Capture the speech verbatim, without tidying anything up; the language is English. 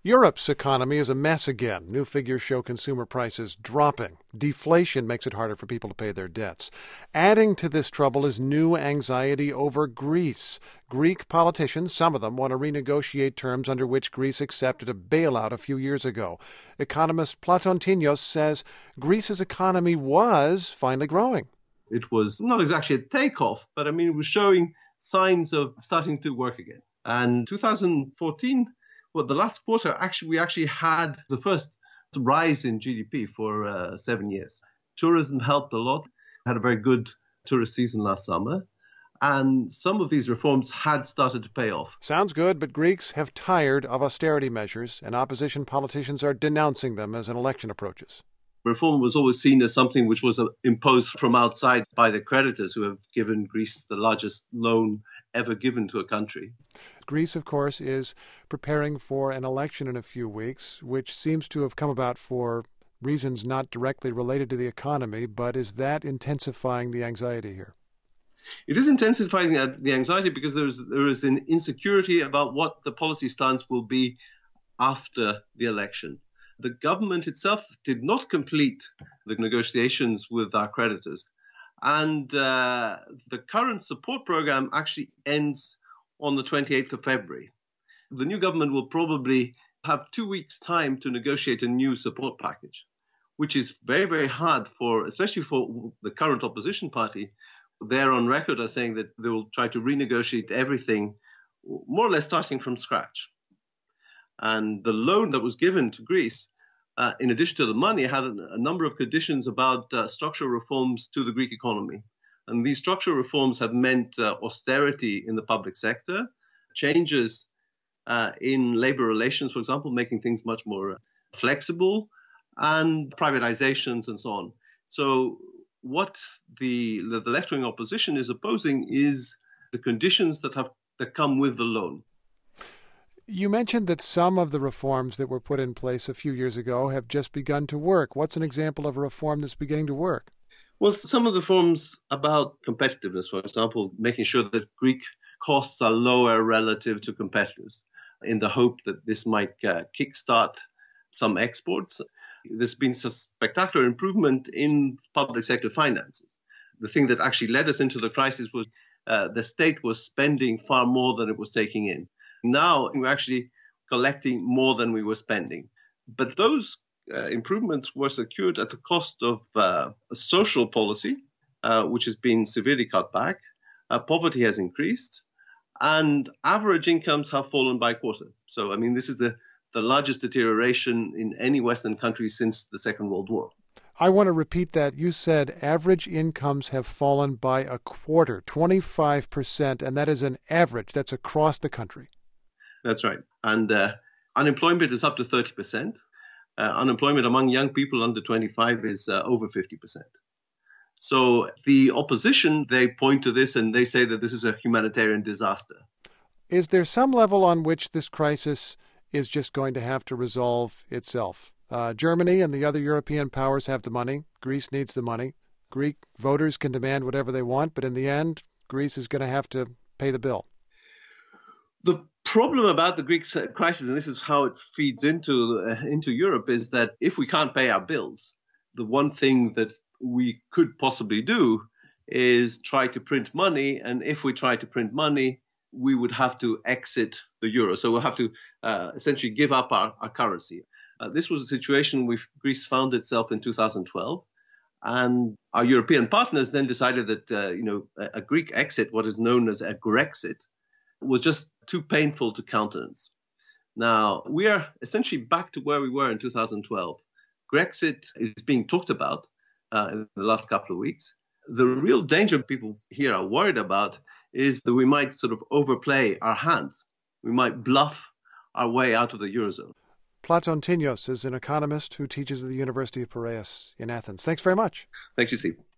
Europe's economy is a mess again. New figures show consumer prices dropping. Deflation makes it harder for people to pay their debts. Adding to this trouble is new anxiety over Greece. Greek politicians, some of them, want to renegotiate terms under which Greece accepted a bailout a few years ago. Economist Platon Tinios says Greece's economy was finally growing. It was not exactly a takeoff, but I mean, it was showing signs of starting to work again. And two thousand fourteen, well, the last quarter, actually, we actually had the first rise in G D P for uh, seven years. Tourism helped a lot. Had a very good tourist season last summer. And some of these reforms had started to pay off. Sounds good, but Greeks have tired of austerity measures, and opposition politicians are denouncing them as an election approaches. Reform was always seen as something which was imposed from outside by the creditors who have given Greece the largest loan ever given to a country. Greece, of course, is preparing for an election in a few weeks, which seems to have come about for reasons not directly related to the economy, but is that intensifying the anxiety here? It is intensifying the anxiety because there is, there is an insecurity about what the policy stance will be after the election. The government itself did not complete the negotiations with our creditors. And uh, the current support program actually ends on the twenty-eighth of February. The new government will probably have two weeks' time to negotiate a new support package, which is very, very hard for, especially for the current opposition party. They're on record as saying that they will try to renegotiate everything, more or less starting from scratch. And the loan that was given to Greece, Uh, in addition to the money, had a, a number of conditions about uh, structural reforms to the Greek economy. And these structural reforms have meant uh, austerity in the public sector, changes uh, in labor relations, for example, making things much more uh, flexible, and privatizations and so on. So what the, the left-wing opposition is opposing is the conditions that have that come with the loan. You mentioned that some of the reforms that were put in place a few years ago have just begun to work. What's an example of a reform that's beginning to work? Well, some of the reforms about competitiveness, for example, making sure that Greek costs are lower relative to competitors, in the hope that this might uh, kickstart some exports. There's been some spectacular improvement in public sector finances. The thing that actually led us into the crisis was uh, the state was spending far more than it was taking in. Now we're actually collecting more than we were spending. But those uh, improvements were secured at the cost of uh, a social policy, uh, which has been severely cut back. Uh, poverty has increased, and average incomes have fallen by a quarter. So, I mean, this is the, the largest deterioration in any Western country since the Second World War. I want to repeat that. You said average incomes have fallen by a quarter, twenty-five percent, and that is an average. That's across the country. That's right. And uh, unemployment is up to thirty percent. Uh, unemployment among young people under twenty-five is uh, over fifty percent. So the opposition, they point to this and they say that this is a humanitarian disaster. Is there some level on which this crisis is just going to have to resolve itself? Uh, Germany and the other European powers have the money. Greece needs the money. Greek voters can demand whatever they want, but in the end, Greece is going to have to pay the bill. The problem about the Greek crisis, and this is how it feeds into uh, into Europe, is that if we can't pay our bills, the one thing that we could possibly do is try to print money. And if we try to print money, we would have to exit the euro. So we'll have to uh, essentially give up our, our currency. Uh, this was a situation where Greece found itself in two thousand twelve. And our European partners then decided that, uh, you know, a, a Greek exit, what is known as a Grexit, was just too painful to countenance. Now, we are essentially back to where we were in two thousand twelve. Grexit is being talked about uh, in the last couple of weeks. The real danger people here are worried about is that we might sort of overplay our hand. We might bluff our way out of the Eurozone. Platon Tinios is an economist who teaches at the University of Piraeus in Athens. Thanks very much. Thank you, Steve.